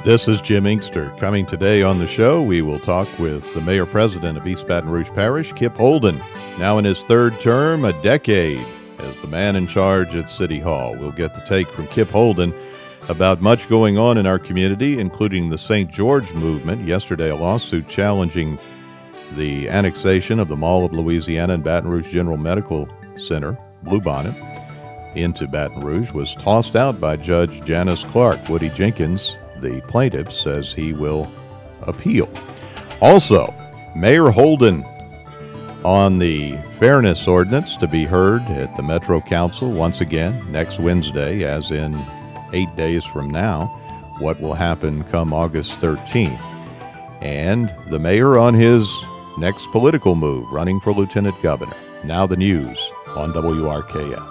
This is Jim Inkster. Coming today on the show, we will talk with the Mayor-President of East Baton Rouge Parish, Kip Holden, now in his third term, a decade as the man in charge at City Hall. We'll get the take from Kip Holden about much going on in our community, including the St. George movement. Yesterday, a lawsuit challenging the annexation of the Mall of Louisiana and Baton Rouge General Medical Center, Bluebonnet, into Baton Rouge was tossed out by Judge Janice Clark. Woody Jenkins, the plaintiff, says he will appeal. Also, Mayor Holden on the fairness ordinance to be heard at the Metro Council once again next Wednesday, as in 8 days from now. What will happen come August 13th? And the mayor on his next political move, running for lieutenant governor. Now the news on WRKF.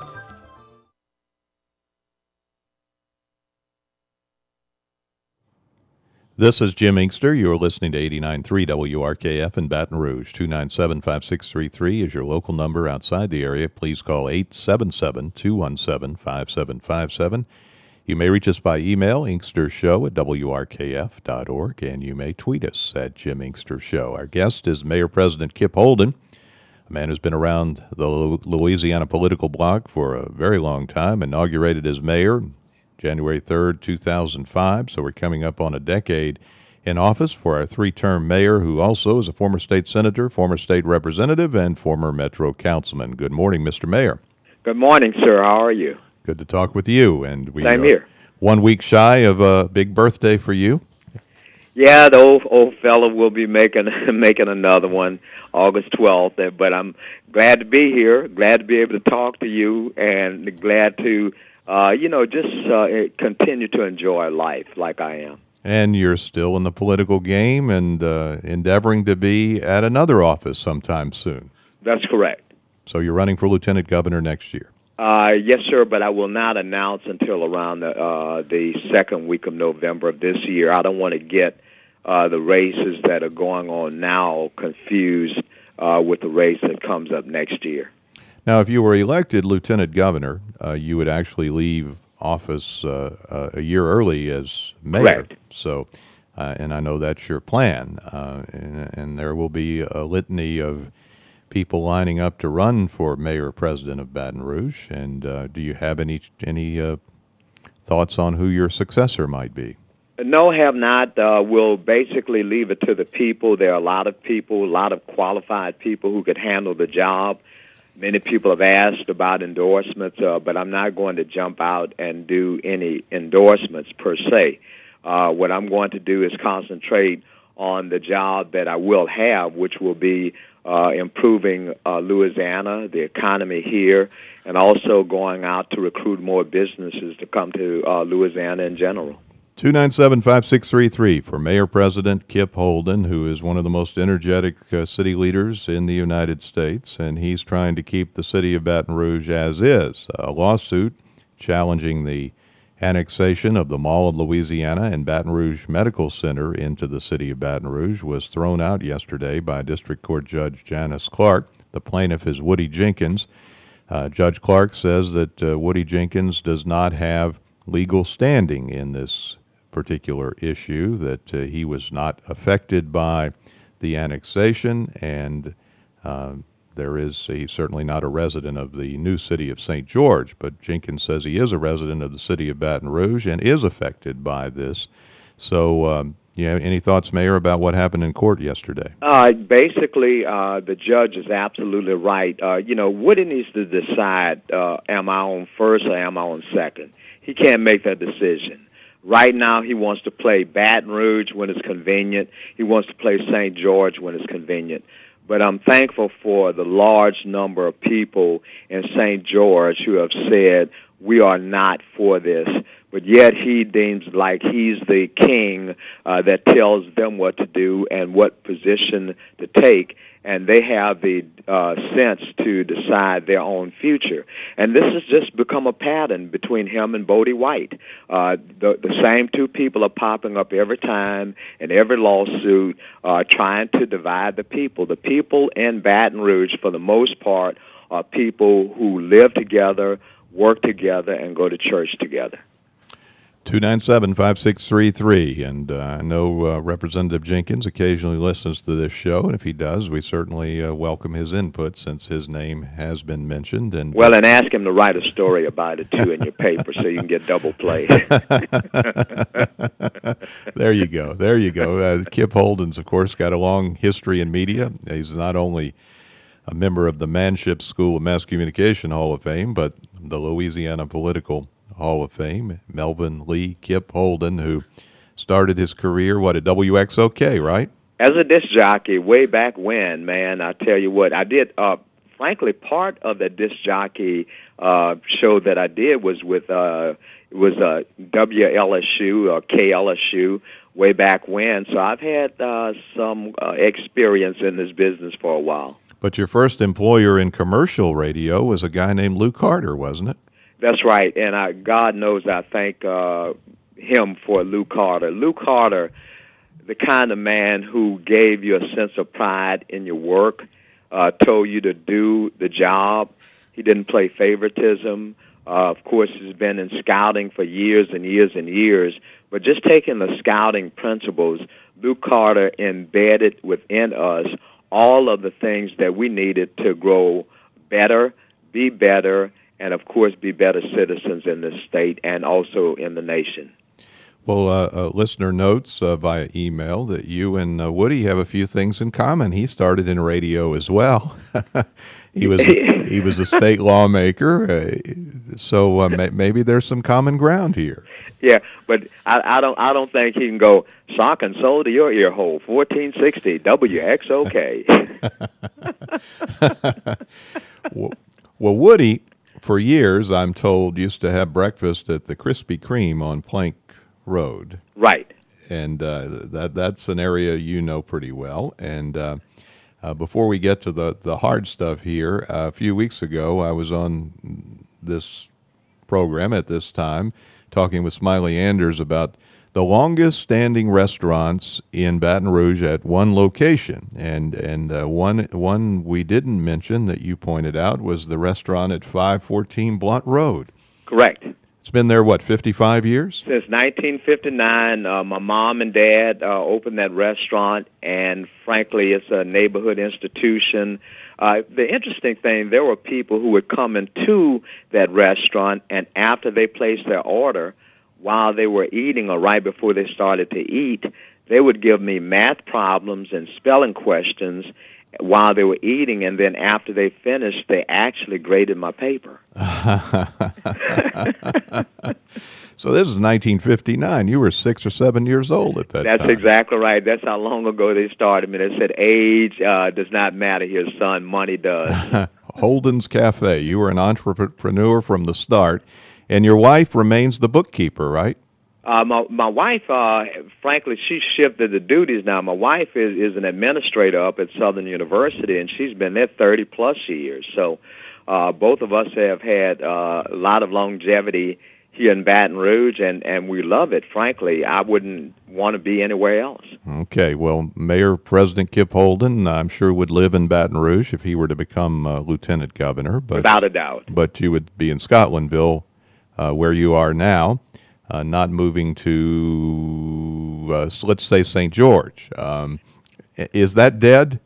This is Jim Inkster. You're listening to 89.3 WRKF in Baton Rouge. 297-5633 is your local number outside the area. Please call 877-217-5757. You may reach us by email, inkstershow@wrkf.org, and you may tweet us at Jim Inkster Show. Our guest is Mayor-President Kip Holden, a man who's been around the Louisiana political block for a very long time, inaugurated as mayor January 3rd, 2005, so we're coming up on a decade in office for our three-term mayor, who also is a former state senator, former state representative, and former Metro councilman. Good morning, Mr. Mayor. Good morning, sir. How are you? Good to talk with you. And we Same here. 1 week shy of a big birthday for you. Yeah, the old fella will be making another one August 12th, but I'm glad to be here, glad to be able to talk to you, and glad to continue to enjoy life like I am. And you're still in the political game and endeavoring to be at another office sometime soon. That's correct. So you're running for lieutenant governor next year? Yes, sir, but I will not announce until around the second week of November of this year. I don't want to get the races that are going on now confused with the race that comes up next year. Now, if you were elected lieutenant governor, you would actually leave office a year early as mayor. Correct. So, and I know that's your plan, and there will be a litany of people lining up to run for mayor-president of Baton Rouge. And do you have any thoughts on who your successor might be? No, have not. We'll basically leave it to the people. There are a lot of people, a lot of qualified people who could handle the job. Many people have asked about endorsements, but I'm not going to jump out and do any endorsements per se. What I'm going to do is concentrate on the job that I will have, which will be improving Louisiana, the economy here, and also going out to recruit more businesses to come to Louisiana in general. 297-5633 for Mayor-President Kip Holden, who is one of the most energetic city leaders in the United States, and he's trying to keep the city of Baton Rouge as is. A lawsuit challenging the annexation of the Mall of Louisiana and Baton Rouge Medical Center into the city of Baton Rouge was thrown out yesterday by District Court Judge Janice Clark. The plaintiff is Woody Jenkins. Judge Clark says that Woody Jenkins does not have legal standing in this particular issue, that he was not affected by the annexation, and he's certainly not a resident of the new city of St. George, but Jenkins says he is a resident of the city of Baton Rouge and is affected by this. So, any thoughts, Mayor, about what happened in court yesterday? Basically, the judge is absolutely right. Woody needs to decide, am I on first or am I on second? He can't make that decision. Right now, he wants to play Baton Rouge when it's convenient. He wants to play St. George when it's convenient. But I'm thankful for the large number of people in St. George who have said, we are not for this. But yet he deems like he's the king that tells them what to do and what position to take. And they have the sense to decide their own future. And this has just become a pattern between him and Bodie White. The same two people are popping up every time in every lawsuit trying to divide the people. The people in Baton Rouge, for the most part, are people who live together, work together, and go to church together. 297-5633. And I know Representative Jenkins occasionally listens to this show, and if he does, we certainly welcome his input since his name has been mentioned. And well, and ask him to write a story about it, too, in your paper so you can get double play. There you go. There you go. Kip Holden's, of course, got a long history in media. He's not only a member of the Manship School of Mass Communication Hall of Fame, but the Louisiana Political Hall of Fame. Melvin Lee Kip Holden, who started his career, at WXOK, right? As a disc jockey way back when, man, I tell you what, I did, frankly, part of the disc jockey show that I did was with WLSU or KLSU way back when. So I've had some experience in this business for a while. But your first employer in commercial radio was a guy named Lou Carter, wasn't it? That's right, and God knows I thank him for Lou Carter. Lou Carter, the kind of man who gave you a sense of pride in your work, told you to do the job. He didn't play favoritism. Of course, he's been in scouting for years and years and years, but just taking the scouting principles, Lou Carter embedded within us all of the things that we needed to grow better, and, of course, be better citizens in this state and also in the nation. Well, a listener notes via email that you and Woody have a few things in common. He started in radio as well. He was a state lawmaker, so maybe there's some common ground here. Yeah, but I don't think he can go sock and soul to your ear hole. 1460 WXOK. Well, Woody, for years, I'm told, used to have breakfast at the Krispy Kreme on Plank Road. Right. And that's an area you know pretty well. And before we get to the hard stuff here, a few weeks ago, I was on this program at this time talking with Smiley Anders about the longest standing restaurants in Baton Rouge at one location. And one we didn't mention that you pointed out was the restaurant at 514 Blunt Road. Correct. It's been there, 55 years? Since 1959, my mom and dad opened that restaurant, and frankly, it's a neighborhood institution. The interesting thing, there were people who would come into that restaurant, and after they placed their order, while they were eating or right before they started to eat, they would give me math problems and spelling questions while they were eating, and then after they finished, they actually graded my paper. So this is 1959. You were 6 or 7 years old at that time. That's exactly right. That's how long ago they started me. They said age does not matter here, son. Money does. Holden's Cafe. You were an entrepreneur from the start, and your wife remains the bookkeeper, right? My wife, frankly, she shifted the duties now. My wife is an administrator up at Southern University, and she's been there 30-plus years. So both of us have had a lot of longevity here in Baton Rouge, and we love it, frankly. I wouldn't want to be anywhere else. Okay. Well, Mayor President Kip Holden, I'm sure, would live in Baton Rouge if he were to become lieutenant governor. But, without a doubt. But you would be in Scotlandville, where you are now. Not moving to, let's say, St. George. Is that dead?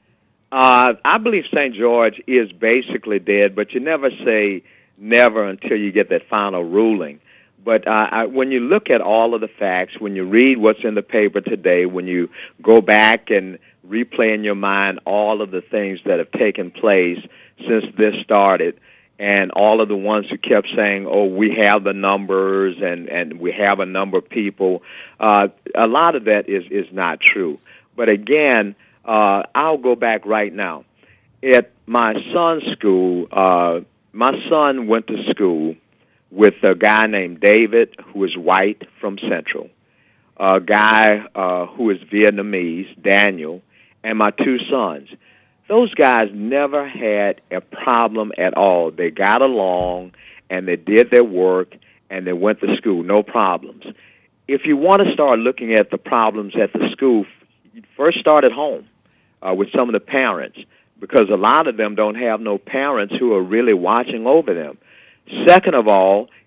I believe St. George is basically dead, but you never say never until you get that final ruling. But when you look at all of the facts, when you read what's in the paper today, when you go back and replay in your mind all of the things that have taken place since this started, and all of the ones who kept saying, oh, we have the numbers and we have a number of people, a lot of that is not true. But again, I'll go back right now. At my son's school, my son went to school with a guy named David, who is white from Central, a guy who is Vietnamese, Daniel, and my two sons. Those guys never had a problem at all. They got along, and they did their work, and they went to school, no problems. If you want to start looking at the problems at the school, first start at home with some of the parents, because a lot of them don't have no parents who are really watching over them. Second of all,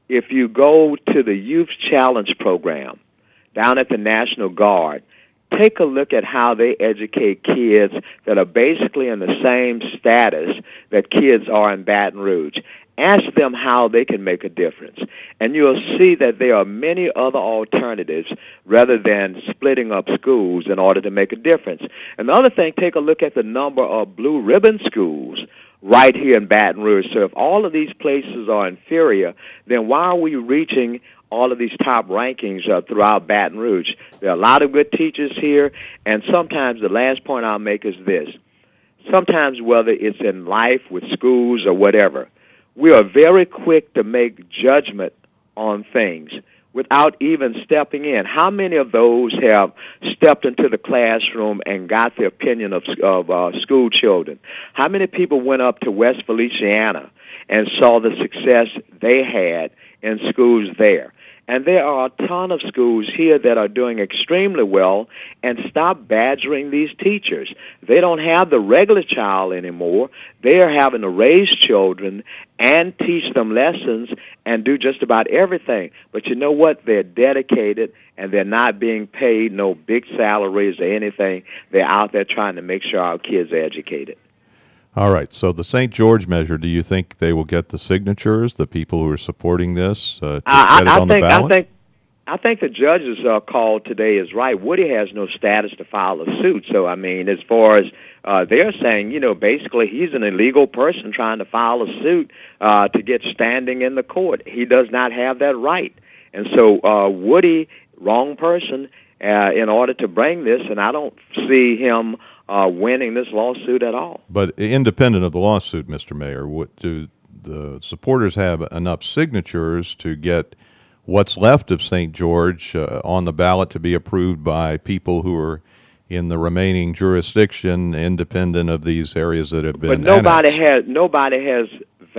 if you go to the Youth Challenge program down at the National Guard, take a look at how they educate kids that are basically in the same status that kids are in Baton Rouge. Ask them how they can make a difference. And you'll see that there are many other alternatives rather than splitting up schools in order to make a difference. Another thing, take a look at the number of blue ribbon schools right here in Baton Rouge. So if all of these places are inferior, then why are we reaching all of these top rankings throughout Baton Rouge? There are a lot of good teachers here, and sometimes the last point I'll make is this. Sometimes, whether it's in life, with schools, or whatever, we are very quick to make judgment on things without even stepping in. How many of those have stepped into the classroom and got the opinion of school children? How many people went up to West Feliciana and saw the success they had in schools there? And there are a ton of schools here that are doing extremely well, and stop badgering these teachers. They don't have the regular child anymore. They are having to raise children and teach them lessons and do just about everything. But you know what? They're dedicated, and they're not being paid no big salaries or anything. They're out there trying to make sure our kids are educated. All right. So the St. George measure, do you think they will get the signatures, the people who are supporting this, to get it on the ballot? I think the judge's call today is right. Woody has no status to file a suit. So, I mean, as far as they're saying, you know, basically he's an illegal person trying to file a suit to get standing in the court. He does not have that right. And so Woody, wrong person in order to bring this, and I don't see him winning this lawsuit at all. But independent of the lawsuit, Mr. Mayor, do the supporters have enough signatures to get what's left of St. George on the ballot to be approved by people who are in the remaining jurisdiction, independent of these areas that have been annexed? Nobody has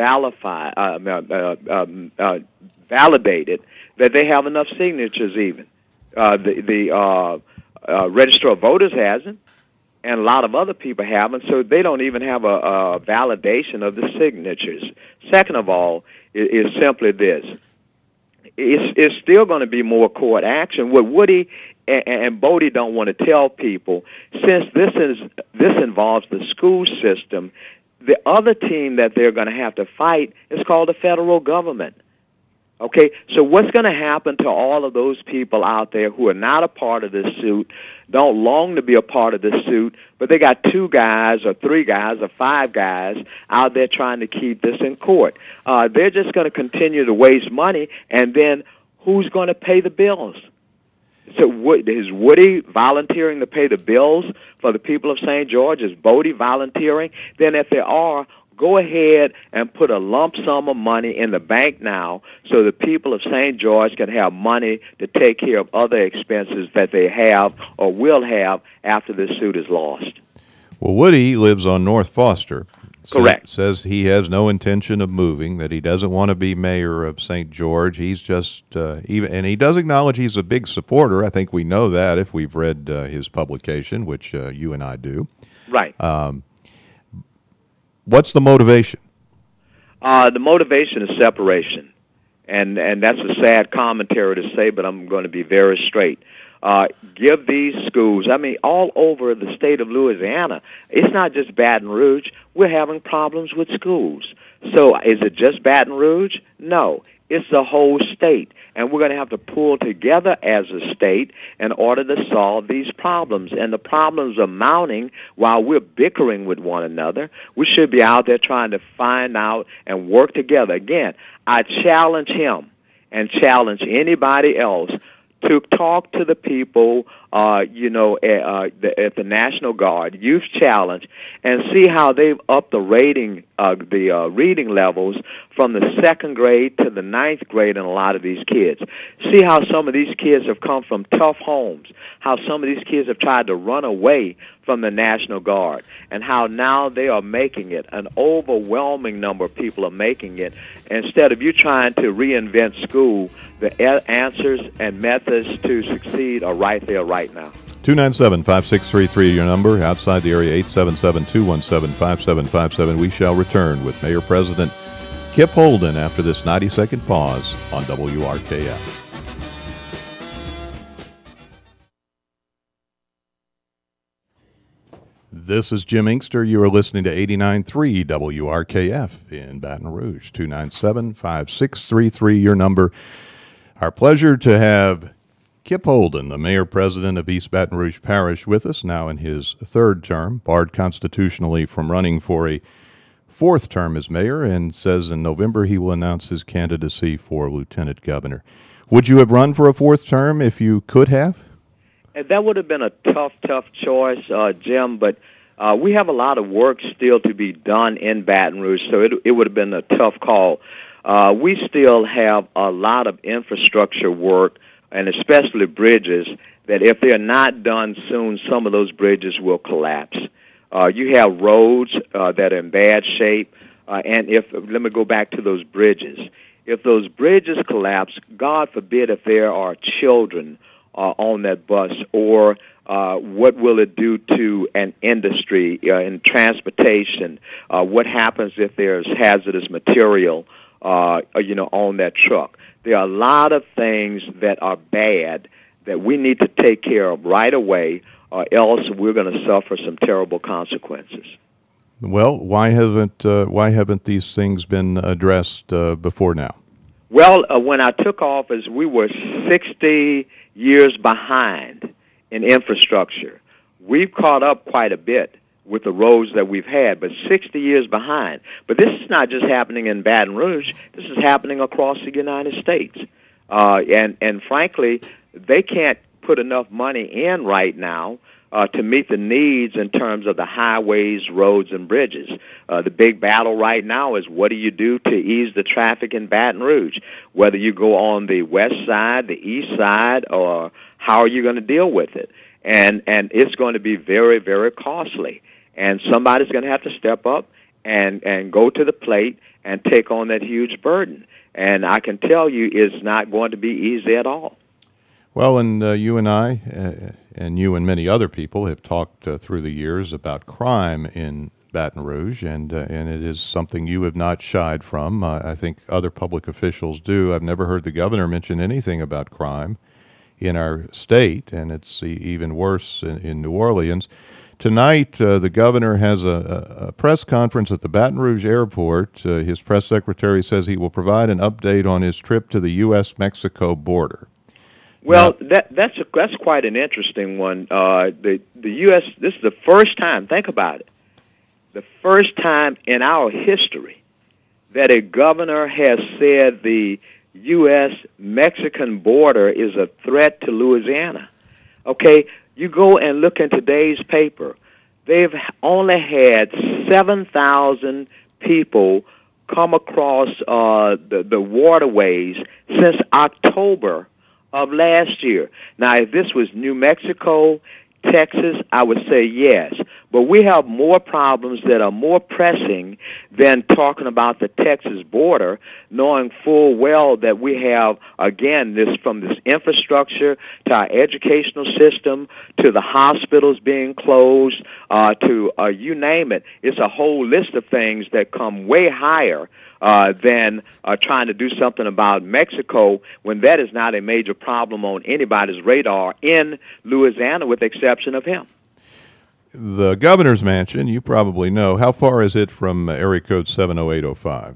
validated that they have enough signatures even. The Register of Voters hasn't, and a lot of other people haven't, so they don't even have a validation of the signatures. Second of all, is simply this. It's still going to be more court action. What Woody and Bodie don't want to tell people, since this involves the school system, the other team that they're going to have to fight is called the federal government. Okay, so what's going to happen to all of those people out there who are not a part of this suit, don't long to be a part of this suit, but they got 2 guys or 3 guys or 5 guys out there trying to keep this in court? They're just going to continue to waste money, and then who's going to pay the bills? So is Woody volunteering to pay the bills for the people of St. George? Is Bodie volunteering? Then if they are, go ahead and put a lump sum of money in the bank now so the people of St. George can have money to take care of other expenses that they have or will have after this suit is lost. Well, Woody lives on North Foster. Correct. Says he has no intention of moving, that he doesn't want to be mayor of St. George. He's just, and he does acknowledge he's a big supporter. I think we know that if we've read his publication, which you and I do. Right. What's the motivation? The motivation is separation, and that's a sad commentary to say, but I'm going to be very straight. Give these schools, I mean, all over the state of Louisiana, it's not just Baton Rouge, we're having problems with schools. So is it just Baton Rouge? No, it's the whole state. And we're going to have to pull together as a state in order to solve these problems. And the problems are mounting while we're bickering with one another. We should be out there trying to find out and work together. Again, I challenge him and challenge anybody else to talk to the people, at the National Guard Youth Challenge, and see how they've upped the reading levels from the 2nd grade to the 9th grade in a lot of these kids. See how some of these kids have come from tough homes, how some of these kids have tried to run away from the National Guard, and how now they are making it. An overwhelming number of people are making it. Instead of you trying to reinvent school, the answers and methods to succeed are right there right now. 297-5633, your number. Outside the area, 877-217-5757. We shall return with Mayor President Kip Holden after this 90-second pause on WRKF. This is Jim Inkster. You are listening to 89.3 WRKF in Baton Rouge, 297-5633, your number. Our pleasure to have Kip Holden, the mayor-president of East Baton Rouge Parish, with us now in his third term, barred constitutionally from running for a fourth term as mayor, and says in November he will announce his candidacy for lieutenant governor. Would you have run for a fourth term if you could have? That would have been a tough choice, Jim, but we have a lot of work still to be done in Baton Rouge, so it would have been a tough call. We still have a lot of infrastructure work, and especially bridges, that if they're not done soon, some of those bridges will collapse. You have roads that are in bad shape, and let me go back to those bridges. If those bridges collapse, God forbid if there are children on that bus, or what will it do to an industry in transportation? What happens if there's hazardous material, on that truck? There are a lot of things that are bad that we need to take care of right away, or else we're going to suffer some terrible consequences. Well, why haven't these things been addressed before now? Well, when I took office, we were 60 years behind in infrastructure. We've caught up quite a bit with the roads that we've had, but 60 years behind. But this is not just happening in Baton Rouge. This is happening across the United States. And frankly, they can't put enough money in right now to meet the needs in terms of the highways, roads, and bridges. The big battle right now is what do you do to ease the traffic in Baton Rouge, whether you go on the west side, the east side, or how are you going to deal with it? And it's going to be very, very costly. And somebody's going to have to step up and go to the plate and take on that huge burden. And I can tell you it's not going to be easy at all. Well, and you and I, and you and many other people have talked through the years about crime in Baton Rouge, and it is something you have not shied from. I think other public officials do. I've never heard the governor mention anything about crime in our state, and it's even worse in New Orleans. Tonight, the governor has a press conference at the Baton Rouge airport. His press secretary says he will provide an update on his trip to the U.S.-Mexico border. Well, that's quite an interesting one. The U.S., this is the first time, think about it, the first time in our history that a governor has said the U.S.-Mexican border is a threat to Louisiana. Okay, you go and look in today's paper. They've only had 7,000 people come across the waterways since October of last year. Now, if this was New Mexico, Texas, I would say yes. But we have more problems that are more pressing than talking about the Texas border, knowing full well that we have, again, from this infrastructure to our educational system to the hospitals being closed to you name it. It's a whole list of things that come way higher than trying to do something about Mexico when that is not a major problem on anybody's radar in Louisiana with the exception of him. The governor's mansion, you probably know. How far is it from area code 70805?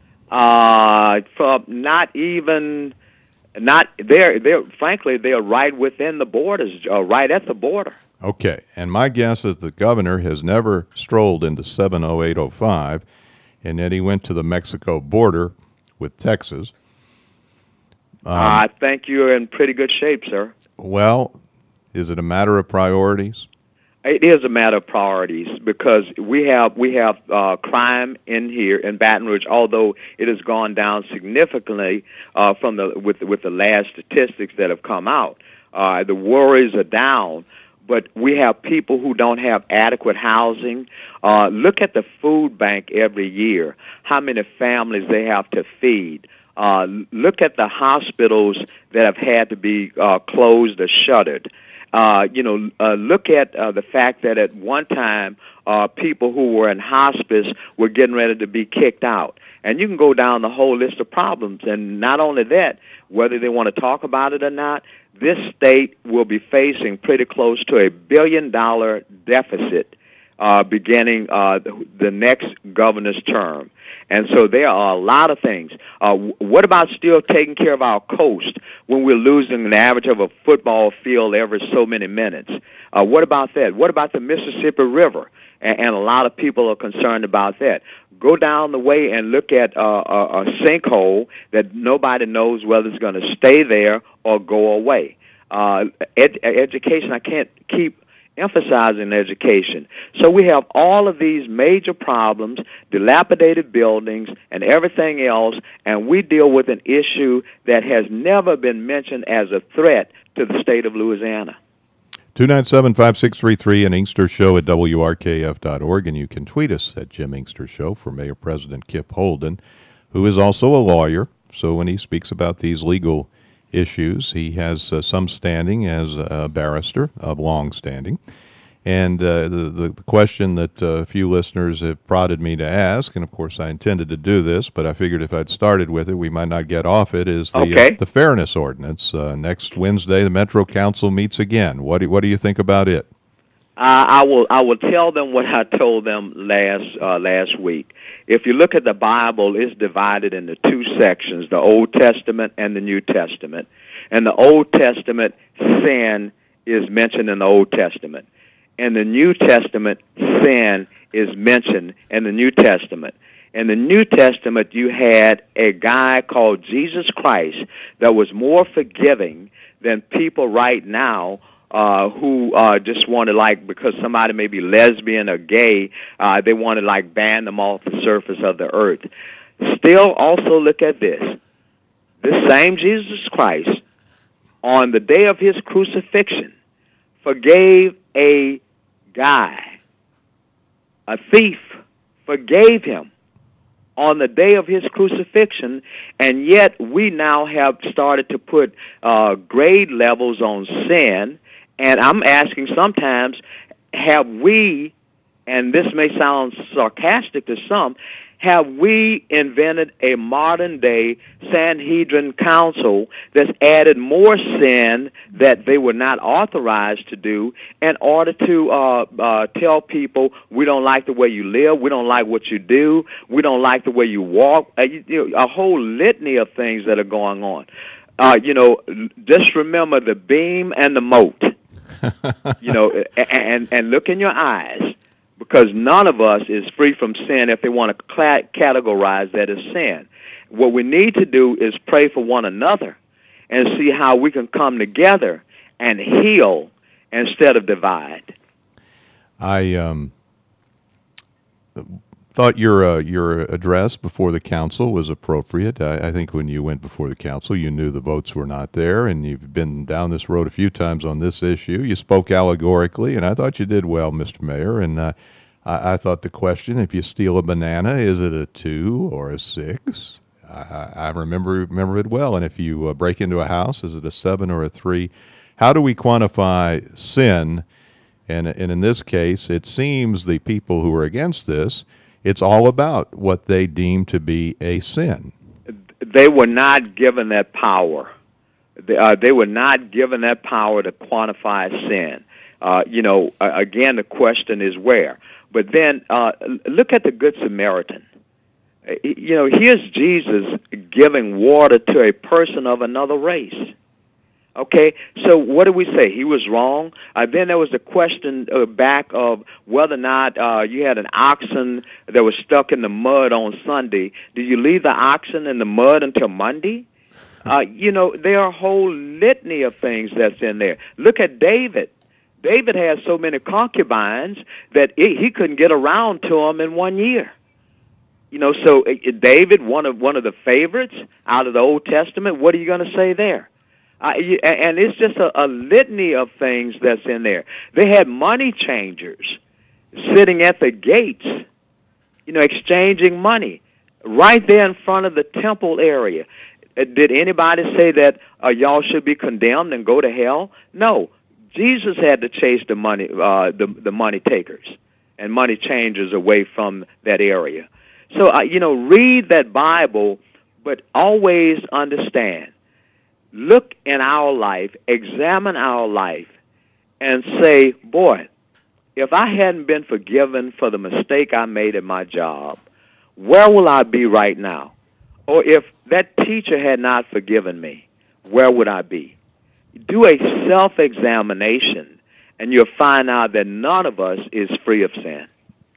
Frankly, they're right within the borders, right at the border. Okay, and my guess is the governor has never strolled into 70805, and then he went to the Mexico border with Texas. I think you're in pretty good shape, sir. Well, is it a matter of priorities? It is a matter of priorities because we have crime in here in Baton Rouge, although it has gone down significantly with the last statistics that have come out. The worries are down, but we have people who don't have adequate housing. Look at the food bank every year, how many families they have to feed. Look at the hospitals that have had to be closed or shuttered. look at the fact that at one time people who were in hospice were getting ready to be kicked out. And you can go down the whole list of problems. And not only that, whether they want to talk about it or not, this state will be facing pretty close to $1 billion deficit beginning the next governor's term. And so there are a lot of things. What about still taking care of our coast when we're losing an average of a football field every so many minutes? What about that? What about the Mississippi River? And a lot of people are concerned about that. Go down the way and look at a sinkhole that nobody knows whether it's going to stay there or go away. Education, I can't keep emphasizing education. So we have all of these major problems, dilapidated buildings, and everything else, and we deal with an issue that has never been mentioned as a threat to the state of Louisiana. 297-5633 and Inkster Show at WRKF.org, and you can tweet us at Jim Inkster Show for Mayor President Kip Holden, who is also a lawyer. So when he speaks about these legal issues, he has some standing as a barrister of long standing. And the question that a few listeners have prodded me to ask, and of course I intended to do this, but I figured if I'd started with it, we might not get off it, is the fairness ordinance. Next Wednesday, the Metro Council meets again. What do you think about it? I will tell them what I told them last week. If you look at the Bible, it's divided into two sections, the Old Testament and the New Testament. And the Old Testament, sin is mentioned in the Old Testament. In the New Testament, sin is mentioned in the New Testament. In the New Testament, you had a guy called Jesus Christ that was more forgiving than people right now who just want to, like, because somebody may be lesbian or gay, they want to, like, ban them off the surface of the earth. Still, also look at this. This same Jesus Christ, on the day of his crucifixion, forgave a guy, a thief, forgave him on the day of his crucifixion, and yet we now have started to put grade levels on sin, and I'm asking sometimes, have we, and this may sound sarcastic to some, have we invented a modern-day Sanhedrin council that's added more sin that they were not authorized to do in order to tell people, we don't like the way you live, we don't like what you do, we don't like the way you walk, a whole litany of things that are going on. Just remember the beam and the moat, and look in your eyes. Because none of us is free from sin if they want to categorize that as sin. What we need to do is pray for one another and see how we can come together and heal instead of divide. I thought your address before the council was appropriate. I think when you went before the council, you knew the votes were not there, and you've been down this road a few times on this issue. You spoke allegorically, and I thought you did well, Mr. Mayor. And I thought the question, if you steal a banana, is it a 2 or a 6? I remember it well. And if you break into a house, is it a 7 or a 3? How do we quantify sin? And in this case, it seems the people who are against this, it's all about what they deem to be a sin. They were not given that power. They were not given that power to quantify sin. Again, the question is where. But then look at the Good Samaritan. Here's Jesus giving water to a person of another race. Okay, so what do we say? He was wrong. Then there was the question back of whether or not you had an oxen that was stuck in the mud on Sunday. Do you leave the oxen in the mud until Monday? There are a whole litany of things that's in there. Look at David. David had so many concubines that he couldn't get around to them in 1 year. So David, one of the favorites out of the Old Testament, what are you going to say there? And it's just a litany of things that's in there. They had money changers sitting at the gates, exchanging money right there in front of the temple area. Did anybody say that y'all should be condemned and go to hell? No. Jesus had to chase the money, the money takers and money changers away from that area. So, read that Bible, but always understand. Look in our life, examine our life, and say, boy, if I hadn't been forgiven for the mistake I made at my job, where will I be right now? Or if that teacher had not forgiven me, where would I be? Do a self-examination, and you'll find out that none of us is free of sin.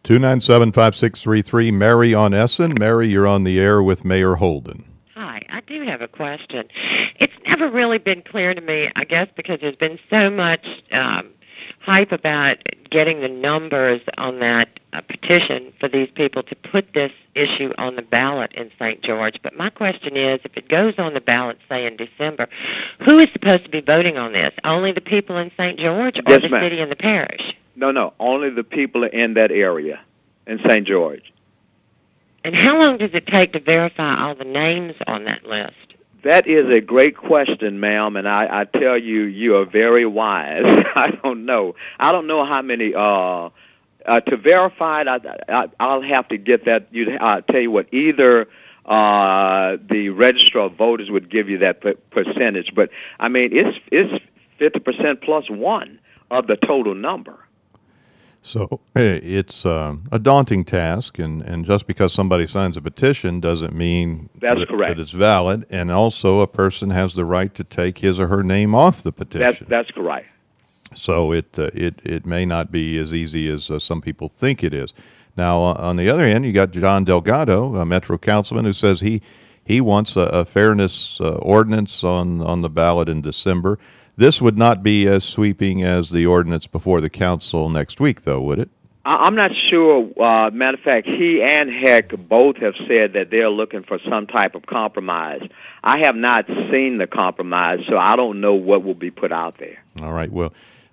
297-5633, Mary on Essen. Mary, you're on the air with Mayor Holden. Hi, I do have a question. It's never really been clear to me, I guess because there's been so much hype about getting the numbers on that petition for these people to put this issue on the ballot in St. George. But my question is, if it goes on the ballot, say, in December, who is supposed to be voting on this? Only the people in St. George or Yes, the ma'am. city and the parish? No, only the people in that area in St. George. And how long does it take to verify all the names on that list? That is a great question, ma'am, and I tell you, you are very wise. I don't know how many. To verify it, I'll have to get that. I'll tell you what, either the Register of Voters would give you that percentage, but I mean, it's 50% plus one of the total number. So it's a daunting task, and just because somebody signs a petition doesn't mean That's correct. that it's valid. And also, a person has the right to take his or her name off the petition. That's correct. So it may not be as easy as some people think it is. Now, on the other hand, you got John Delgado, a Metro councilman, who says he wants a fairness ordinance on the ballot in December. This would not be as sweeping as the ordinance before the council next week, though, would it? I'm not sure. Matter of fact, he and Heck both have said that they're looking for some type of compromise. I have not seen the compromise, so I don't know what will be put out there. All right. Well,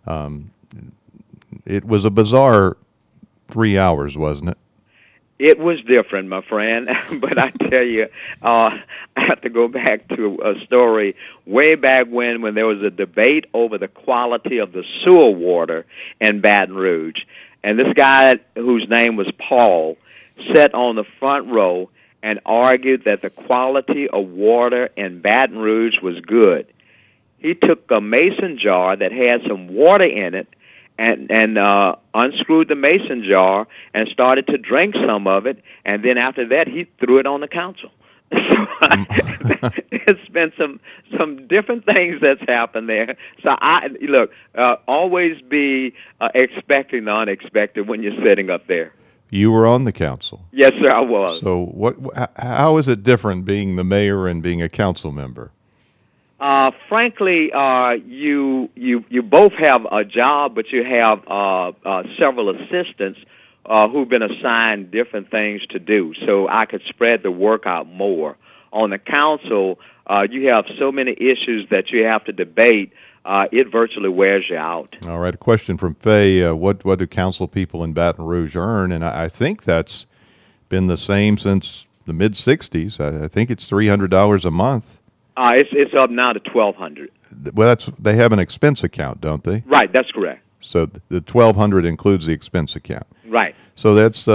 it was a bizarre 3 hours, wasn't it? It was different, my friend, but I tell you, I have to go back to a story way back when there was a debate over the quality of the sewer water in Baton Rouge. And this guy, whose name was Paul, sat on the front row and argued that the quality of water in Baton Rouge was good. He took a mason jar that had some water in it and unscrewed the mason jar and started to drink some of it, and then after that he threw it on the council. So it's been some different things that's happened there. So always be expecting the unexpected when you're sitting up there. You were on the council. Yes, sir, I was. So how is it different being the mayor and being a council member? Frankly, you both have a job, but you have several assistants who've been assigned different things to do. So I could spread the work out more. On the council, you have so many issues that you have to debate. It virtually wears you out. All right. A question from Faye. What do council people in Baton Rouge earn? And I think that's been the same since the mid-'60s. I think it's $300 a month. It's up now to $1,200. Well, they have an expense account, don't they? Right, that's correct. So the $1,200 includes the expense account. Right. So that's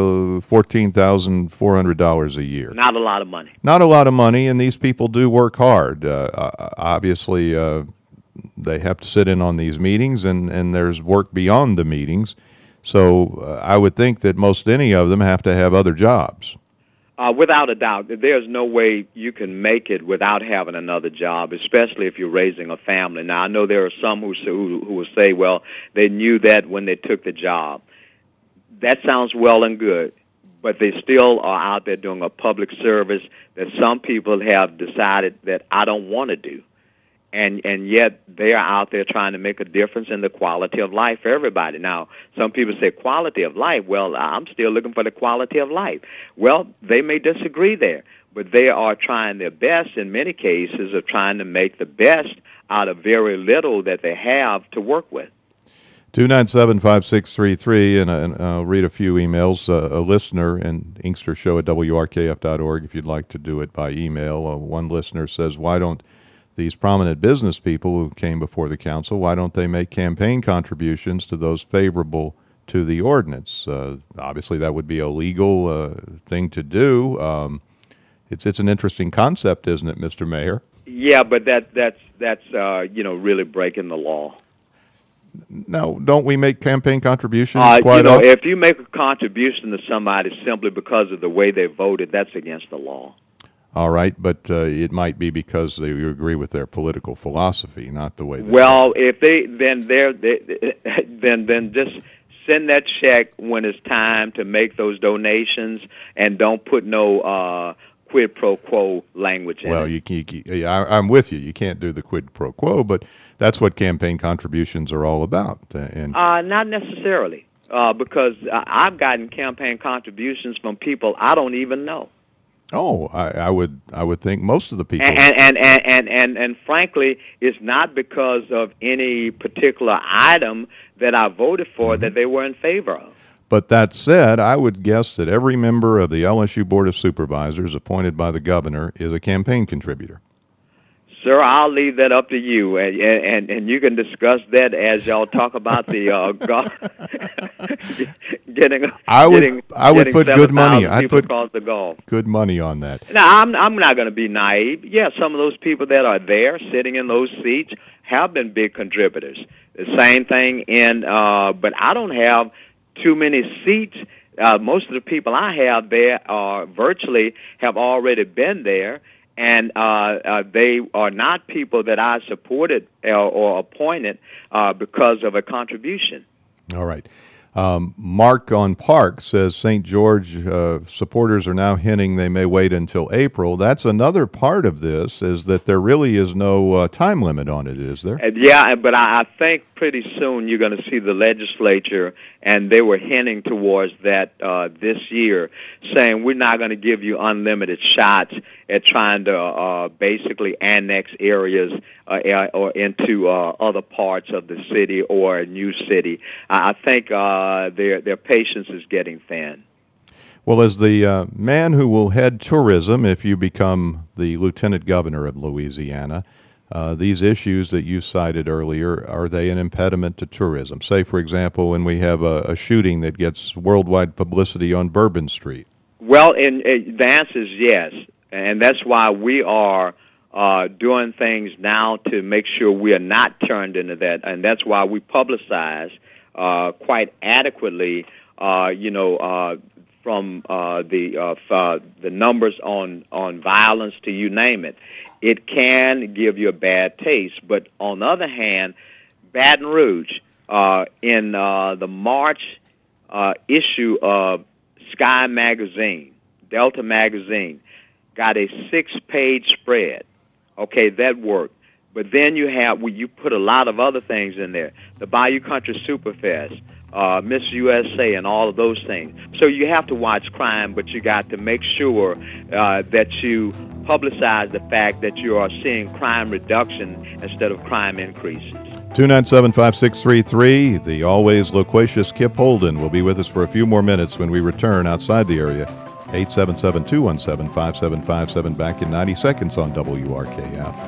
$14,400 a year. Not a lot of money. Not a lot of money, and these people do work hard. Obviously, they have to sit in on these meetings, and there's work beyond the meetings. So I would think that most any of them have to have other jobs. Without a doubt, there's no way you can make it without having another job, especially if you're raising a family. Now, I know there are some who will say, well, they knew that when they took the job. That sounds well and good, but they still are out there doing a public service that some people have decided that I don't want to do. And yet they are out there trying to make a difference in the quality of life for everybody. Now, some people say quality of life. Well, I'm still looking for the quality of life. Well, they may disagree there, but they are trying their best in many cases of trying to make the best out of very little that they have to work with. 297-5633, and I'll read a few emails. A listener, and inkstershow@wrkf.org if you'd like to do it by email. One listener says, why don't these prominent business people who came before the council, why don't they make campaign contributions to those favorable to the ordinance? Obviously, that would be a legal thing to do. It's an interesting concept, isn't it, Mr. Mayor? Yeah, but that's really breaking the law. Now, don't we make campaign contributions quite often? If you make a contribution to somebody simply because of the way they voted, that's against the law. All right, but it might be because you agree with their political philosophy, not the way they vote. If then just send that check when it's time to make those donations, and don't put no quid pro quo language in it. Well, I'm with you. You can't do the quid pro quo, but that's what campaign contributions are all about. Not necessarily, because I've gotten campaign contributions from people I don't even know. Oh, I would think most of the people. And frankly, it's not because of any particular item that I voted for that they were in favor of. But that said, I would guess that every member of the LSU Board of Supervisors appointed by the governor is a campaign contributor. Sir, I'll leave that up to you, and you can discuss that as y'all talk about the getting. I would put good money. I'd put across the Gulf. Good money on that. Now, I'm not going to be naive. Yeah, some of those people that are there, sitting in those seats, have been big contributors. The same thing but I don't have too many seats. Most of the people I have there virtually have already been there. And they are not people that I supported or appointed because of a contribution. All right. Mark on Park says St. George supporters are now hinting they may wait until April. That's another part of this, is that there really is no time limit on it, is there? Yeah, but I think pretty soon you're going to see the legislature, and they were hinting towards that this year, saying we're not going to give you unlimited shots at trying to basically annex areas or into other parts of the city or a new city. I think their patience is getting thin. Well, as the man who will head tourism if you become the lieutenant governor of Louisiana, these issues that you cited earlier, are they an impediment to tourism? Say, for example, when we have a shooting that gets worldwide publicity on Bourbon Street. Well, the answer is yes, and that's why we are doing things now to make sure we are not turned into that, and that's why we publicize quite adequately, from the numbers on violence to you name it. It can give you a bad taste, but on the other hand, Baton Rouge in the March issue of Sky Magazine, Delta Magazine, got a 6-page spread. Okay, that worked. But then you put a lot of other things in there. The Bayou Country Superfest, Miss USA, and all of those things. So you have to watch crime, but you got to make sure that you publicize the fact that you are seeing crime reduction instead of crime increases. 297-5633, the always loquacious Kip Holden will be with us for a few more minutes when we return outside the area. 877-217-5757, back in 90 seconds on WRKF.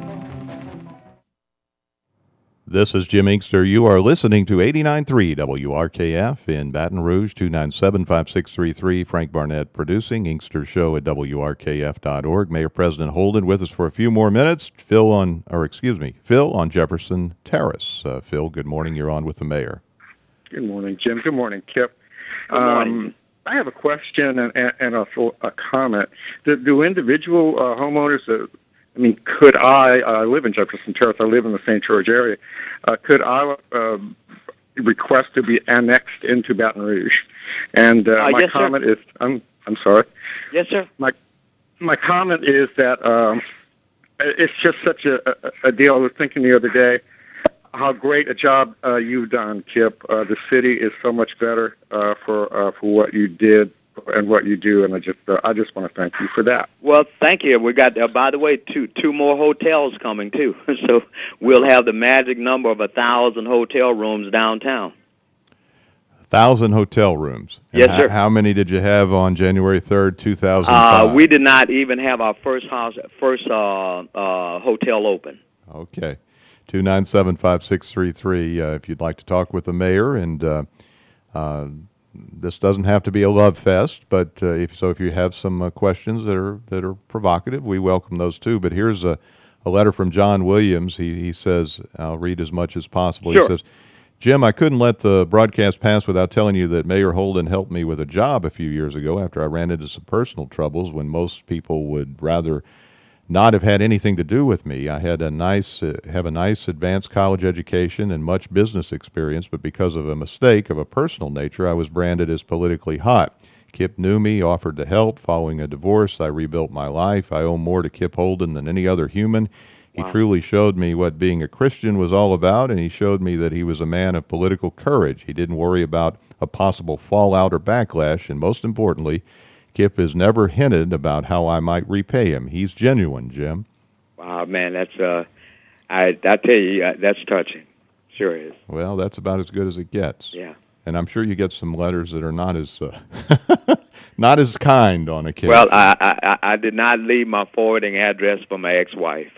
This is Jim Inkster. You are listening to 89.3 WRKF in Baton Rouge, 297-5633. Frank Barnett producing. Inkster Show at WRKF.org. Mayor President Holden with us for a few more minutes. Phil on Jefferson Terrace. Phil, good morning. You're on with the mayor. Good morning, Jim. Good morning, Kip. Good morning. I have a question and a comment. Do individual homeowners, could I live in Jefferson Terrace, I live in the St. George area, could I request to be annexed into Baton Rouge? And my comment is, I'm sorry? Yes, sir. My comment is that it's just such a deal. I was thinking the other day how great a job you've done, Kip. The city is so much better for what you did and what you do, and I just want to thank you for that. Well, thank you. We got, by the way, two more hotels coming too, so we'll have the magic number of 1,000 hotel rooms downtown. 1,000 hotel rooms. And Yes, sir. How many did you have on January 3rd, 2005? We did not even have our first hotel open. Okay. 297-5633 if you'd like to talk with the mayor. And this doesn't have to be a love fest, but if you have some questions that are provocative, we welcome those too. But here's a letter from John Williams. He says, I'll read as much as possible. Sure. He says, Jim, I couldn't let the broadcast pass without telling you that Mayor Holden helped me with a job a few years ago after I ran into some personal troubles when most people would rather not have had anything to do with me. I had have a nice advanced college education and much business experience, but because of a mistake of a personal nature, I was branded as politically hot. Kip knew me, offered to help. Following a divorce, I rebuilt my life. I owe more to Kip Holden than any other human. He truly showed me what being a Christian was all about, and he showed me that he was a man of political courage. He didn't worry about a possible fallout or backlash, and most importantly, Kip has never hinted about how I might repay him. He's genuine, Jim. Wow, man, that's I tell you, that's touching. Sure is. Well, that's about as good as it gets. Yeah. And I'm sure you get some letters that are not as not as kind on occasion. Well, I did not leave my forwarding address for my ex-wife.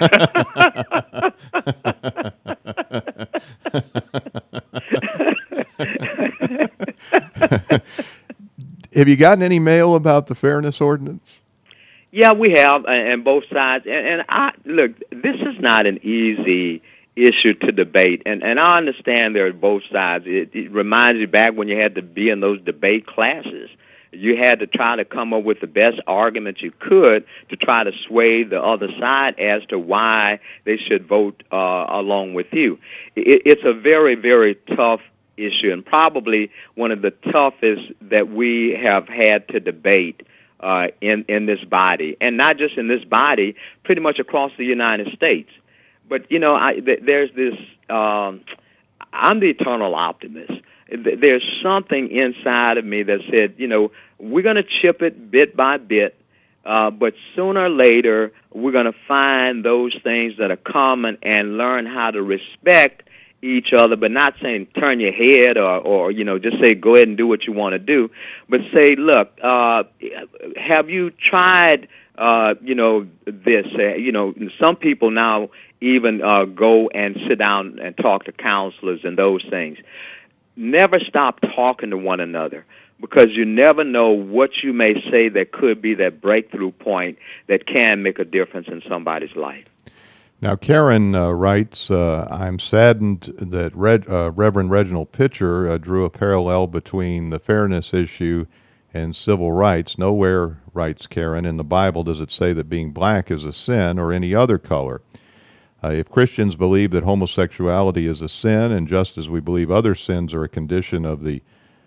Have you gotten any mail about the fairness ordinance? Yeah, we have, and both sides. And look, this is not an easy issue to debate, and I understand there are both sides. It reminds you back when you had to be in those debate classes. You had to try to come up with the best argument you could to try to sway the other side as to why they should vote along with you. It's a very, very tough issue, and probably one of the toughest that we have had to debate in this body, and not just in this body, pretty much across the United States. But, you know, there's this, I'm the eternal optimist. There's something inside of me that said, you know, we're going to chip it bit by bit, but sooner or later we're going to find those things that are common and learn how to respect each other, but not saying turn your head or you know, just say go ahead and do what you want to do, but say, look, have you tried, you know, this? You know, some people now even go and sit down and talk to counselors and those things. Never stop talking to one another, because you never know what you may say that could be that breakthrough point that can make a difference in somebody's life. Now, Karen writes, I'm saddened that Reverend Reginald Pitcher drew a parallel between the fairness issue and civil rights. Nowhere, writes Karen, in the Bible does it say that being black is a sin or any other color. If Christians believe that homosexuality is a sin, and just as we believe other sins are a condition of the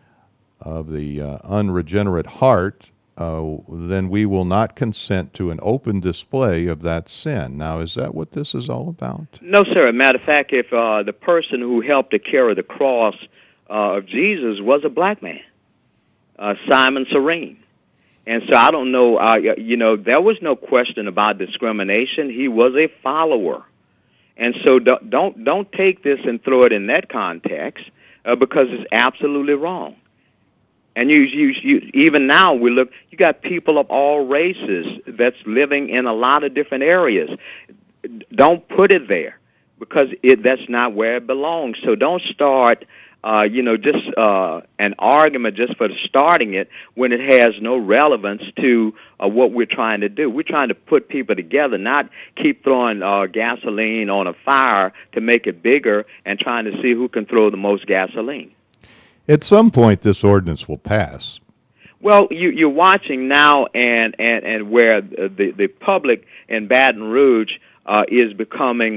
unregenerate heart, then we will not consent to an open display of that sin. Now, is that what this is all about? No, sir. As a matter of fact, if the person who helped to carry the cross of Jesus was a black man, Simon Serene. And so I don't know, you know, there was no question about discrimination. He was a follower. And so don't take this and throw it in that context because it's absolutely wrong. And you even now you got people of all races that's living in a lot of different areas. Don't put it there because that's not where it belongs. So don't start, you know, just an argument just for starting it when it has no relevance to what we're trying to do. We're trying to put people together, not keep throwing gasoline on a fire to make it bigger and trying to see who can throw the most gasoline. At some point, this ordinance will pass. Well, you're watching now, and where the public in Baton Rouge is becoming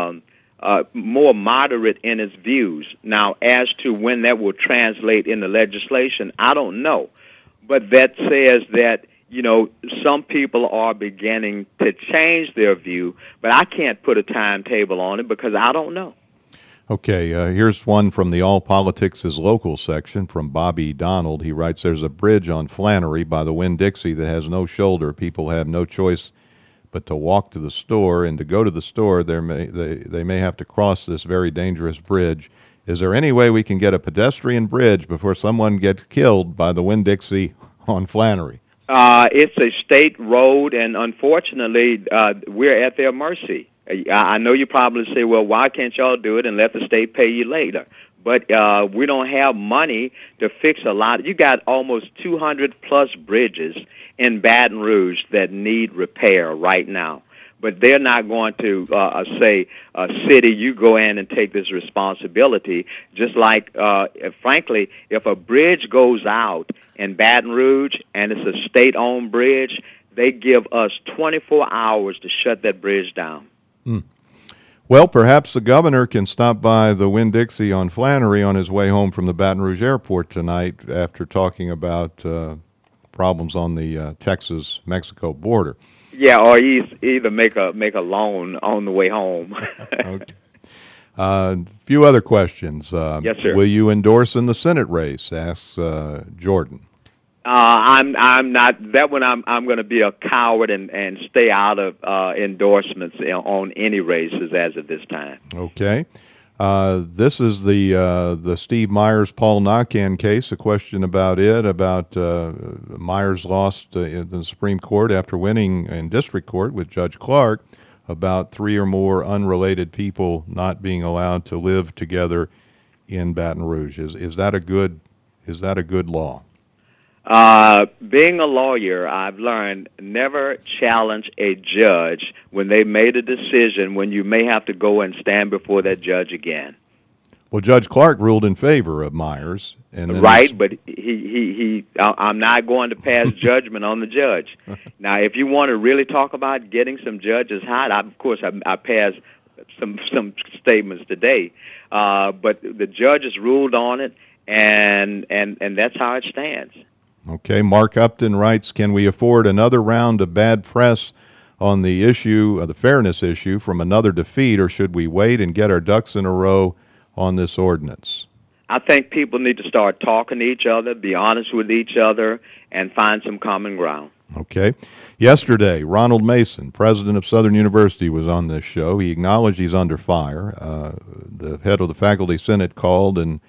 more moderate in its views. Now, as to when that will translate into legislation, I don't know. But that says that, you know, some people are beginning to change their view, but I can't put a timetable on it because I don't know. Okay, here's one from the All Politics is Local section from Bobby Donald. He writes, there's a bridge on Flannery by the Winn-Dixie that has no shoulder. People have no choice but to walk to the store, and to go to the store, they may have to cross this very dangerous bridge. Is there any way we can get a pedestrian bridge before someone gets killed by the Winn-Dixie on Flannery? It's a state road, and unfortunately, we're at their mercy. I know you probably say, well, why can't y'all do it and let the state pay you later? But we don't have money to fix a lot. You got almost 200-plus bridges in Baton Rouge that need repair right now. But they're not going to say, city, you go in and take this responsibility. Just like, frankly, if a bridge goes out in Baton Rouge and it's a state-owned bridge, they give us 24 hours to shut that bridge down. Well, perhaps the governor can stop by the Winn-Dixie on Flannery on his way home from the Baton Rouge airport tonight after talking about problems on the Texas-Mexico border. Yeah, or either make a loan on the way home. Okay. Few other questions. Yes, sir. Will you endorse in the Senate race? Asks Jordan. I'm not that one. I'm going to be a coward and stay out of endorsements on any races as of this time. Okay. This is the Steve Myers Paul Nakan case. A question about it. Myers lost in the Supreme Court after winning in district court with Judge Clark about 3 or more unrelated people not being allowed to live together in Baton Rouge. Is that a good law? Being a lawyer, I've learned never challenge a judge when they made a decision when you may have to go and stand before that judge again. Well, Judge Clark ruled in favor of Myers. And right, but I'm not going to pass judgment on the judge. Now, if you want to really talk about getting some judges hot, of course, I passed some statements today. But the judges ruled on it, and that's how it stands. Okay, Mark Upton writes, can we afford another round of bad press on the issue, the fairness issue, from another defeat, or should we wait and get our ducks in a row on this ordinance? I think people need to start talking to each other, be honest with each other, and find some common ground. Okay. Yesterday, Ronald Mason, president of Southern University, was on this show. He acknowledged he's under fire. The head of the Faculty Senate called and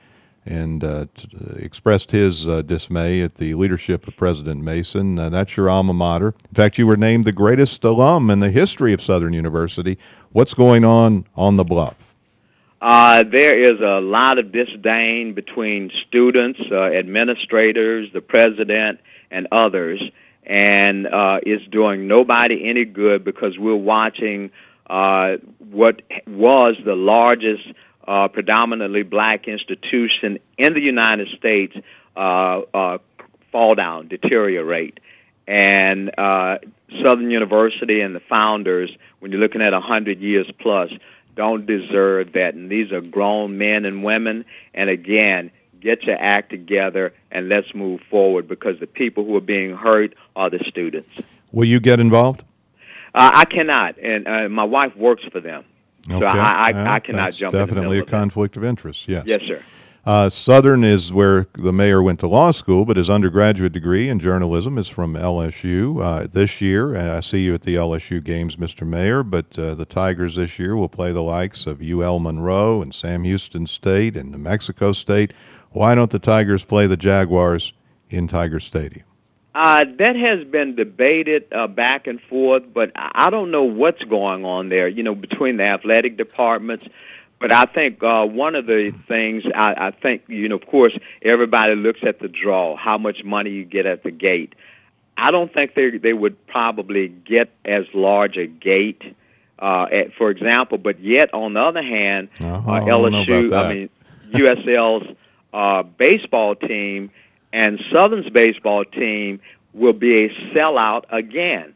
expressed his dismay at the leadership of President Mason. That's your alma mater. In fact, you were named the greatest alum in the history of Southern University. What's going on the Bluff? There is a lot of disdain between students, administrators, the president, and others, and it's doing nobody any good because we're watching what was the largest predominantly black institution in the United States fall down, deteriorate. And Southern University and the founders, when you're looking at 100 years plus, don't deserve that. And these are grown men and women. And again, get your act together and let's move forward because the people who are being hurt are the students. Will you get involved? I cannot. And my wife works for them. Okay. So I cannot jump in the definitely middle a conflict of interest, yes. Yes, sir. Southern is where the mayor went to law school, but his undergraduate degree in journalism is from LSU. This year, I see you at the LSU games, Mr. Mayor, but the Tigers this year will play the likes of UL Monroe and Sam Houston State and New Mexico State. Why don't the Tigers play the Jaguars in Tiger Stadium? That has been debated back and forth, but I don't know what's going on there, between the athletic departments. But I think one of the things, I think, of course, everybody looks at the draw, how much money you get at the gate. I don't think they would probably get as large a gate, for example, but yet, on the other hand, LSU, USL's baseball team and Southern's baseball team will be a sellout again.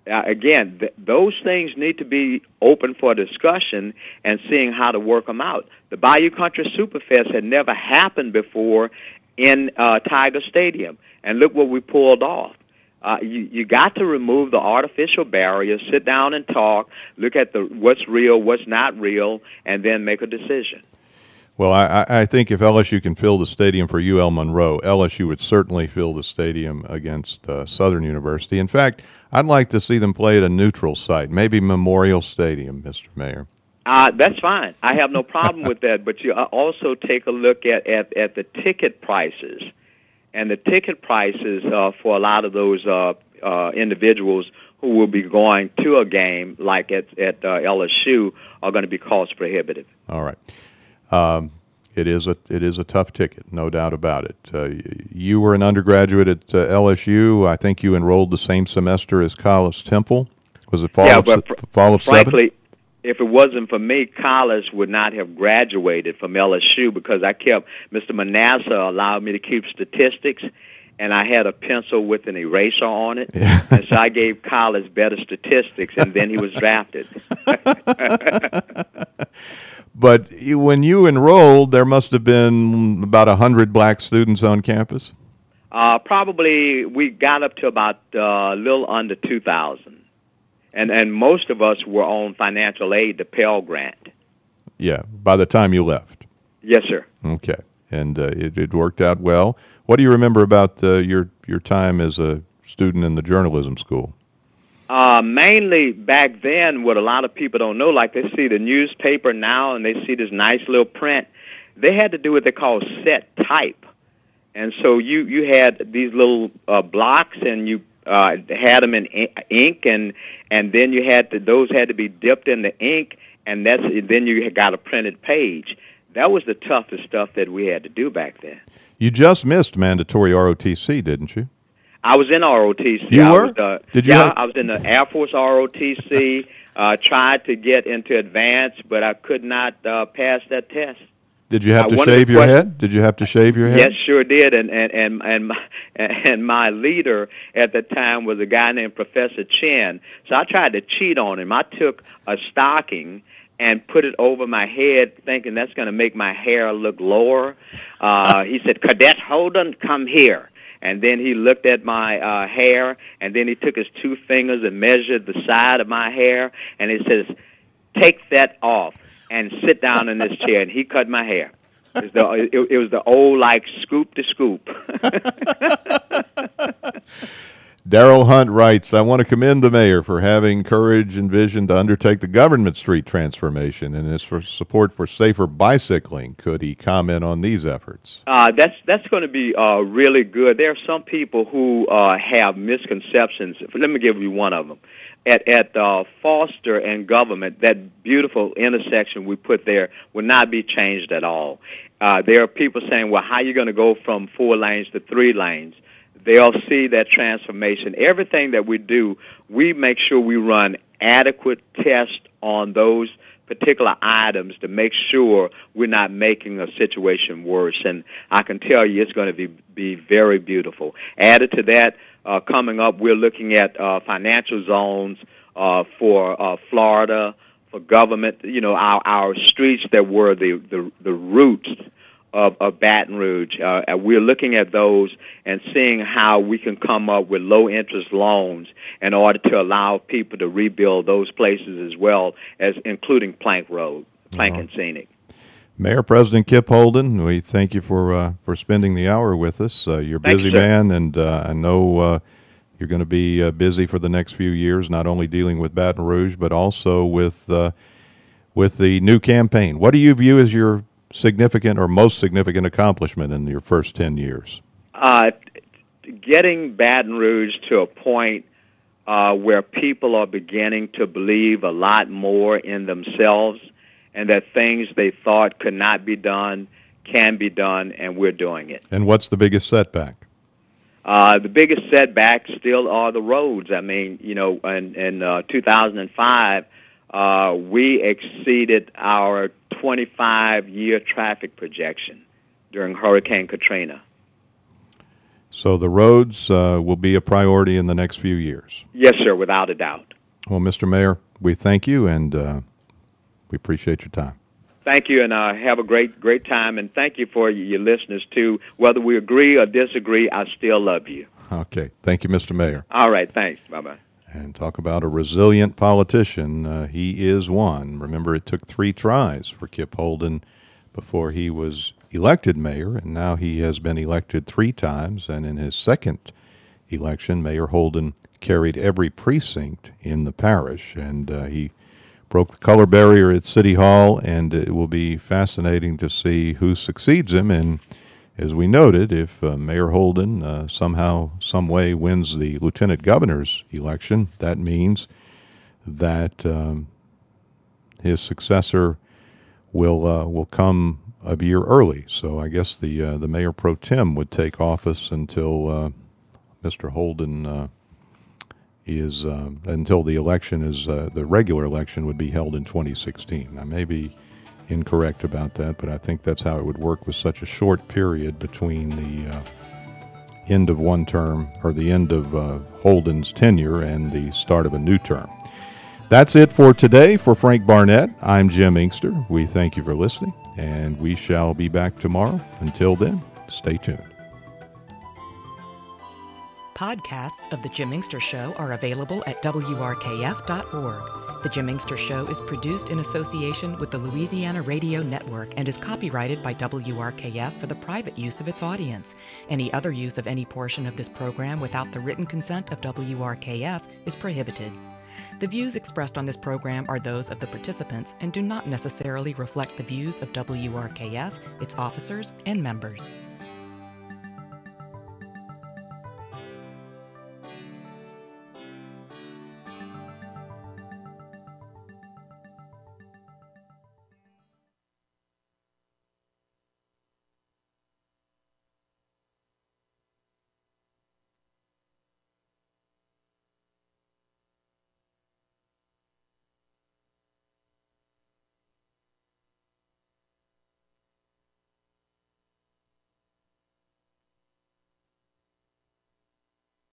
Those things need to be open for discussion and seeing how to work them out. The Bayou Country Superfest had never happened before in Tiger Stadium, and look what we pulled off. You got to remove the artificial barriers, sit down and talk, look at what's real, what's not real, and then make a decision. Well, I think if LSU can fill the stadium for UL Monroe, LSU would certainly fill the stadium against Southern University. In fact, I'd like to see them play at a neutral site, maybe Memorial Stadium, Mr. Mayor. That's fine. I have no problem with that. But you also take a look at the ticket prices. And the ticket prices for a lot of those individuals who will be going to a game like at LSU are going to be cost prohibitive. All right. It is a tough ticket, no doubt about it. You were an undergraduate at LSU. I think you enrolled the same semester as Collis Temple. Was it fall of frankly, 7? If it wasn't for me, Collis would not have graduated from LSU because Mr. Manasseh allowed me to keep statistics, and I had a pencil with an eraser on it. Yeah. And so I gave Collis better statistics, and then he was drafted. But when you enrolled, there must have been about 100 black students on campus? Probably we got up to about a little under 2,000. And most of us were on financial aid, the Pell Grant. Yeah, by the time you left. Yes, sir. Okay, and it worked out well. What do you remember about your time as a student in the journalism school? Mainly back then, what a lot of people don't know, like they see the newspaper now and they see this nice little print, they had to do what they call set type. And so you had these little blocks and you had them in ink, and then those had to be dipped in the ink, and then you got a printed page. That was the toughest stuff that we had to do back then. You just missed mandatory ROTC, didn't you? I was in ROTC. You were? I was in the Air Force ROTC. Tried to get into advanced, but I could not pass that test. Did you have to shave your head? Did you have to shave your head? Yes, sure did. And my leader at the time was a guy named Professor Chen. So I tried to cheat on him. I took a stocking and put it over my head, thinking that's going to make my hair look lower. He said, "Cadet Holden, come here." And then he looked at my hair, and then he took his 2 fingers and measured the side of my hair, and he says, "Take that off and sit down in this chair," and he cut my hair. It was the old, like, scoop to scoop. Darrell Hunt writes, "I want to commend the mayor for having courage and vision to undertake the Government Street transformation and his support for safer bicycling. Could he comment on these efforts?" That's going to be really good. There are some people who have misconceptions. Let me give you one of them. At Foster and Government, that beautiful intersection we put there will not be changed at all. There are people saying, well, how are you going to go from 4 lanes to 3 lanes? They'll see that transformation. Everything that we do, we make sure we run adequate tests on those particular items to make sure we're not making a situation worse. And I can tell you it's going to be very beautiful. Added to that, coming up, we're looking at financial zones for Florida, for government, our streets that were the roots of Baton Rouge. We're looking at those and seeing how we can come up with low-interest loans in order to allow people to rebuild those places as well, as including Plank Road, Plank and Scenic. Mayor President Kip Holden, we thank you for spending the hour with us. You're a busy man, and I know you're going to be busy for the next few years, not only dealing with Baton Rouge, but also with the new campaign. What do you view as your significant or most significant accomplishment in your first 10 years? Getting Baton Rouge to a point where people are beginning to believe a lot more in themselves, and that things they thought could not be done can be done, and we're doing it. And what's the biggest setback? The biggest setback still are the roads. I mean, in 2005, we exceeded our 25-year traffic projection during Hurricane Katrina. So the roads will be a priority in the next few years? Yes, sir, without a doubt. Well, Mr. Mayor, we thank you, and we appreciate your time. Thank you, and have a great time, and thank you for your listeners, too. Whether we agree or disagree, I still love you. Okay. Thank you, Mr. Mayor. All right. Thanks. Bye-bye. And talk about a resilient politician. He is one. Remember, it took 3 tries for Kip Holden before he was elected mayor, and now he has been elected 3 times, and in his second election, Mayor Holden carried every precinct in the parish, and he broke the color barrier at City Hall, and it will be fascinating to see who succeeds him. And as we noted, if Mayor Holden somehow, some way wins the lieutenant governor's election, that means that his successor will come a year early. So I guess the mayor pro tem would take office until Mr. Holden is until the election is the regular election would be held in 2016. I may be incorrect about that, but I think that's how it would work with such a short period between the end of one term, or the end of Holden's tenure, and the start of a new term. That's it for today. For Frank Barnett, I'm Jim Inkster. We thank you for listening, and we shall be back tomorrow. Until then, stay tuned. Podcasts of The Jim Inkster Show are available at WRKF.org. The Jim Inkster Show is produced in association with the Louisiana Radio Network and is copyrighted by WRKF for the private use of its audience. Any other use of any portion of this program without the written consent of WRKF is prohibited. The views expressed on this program are those of the participants and do not necessarily reflect the views of WRKF, its officers, and members.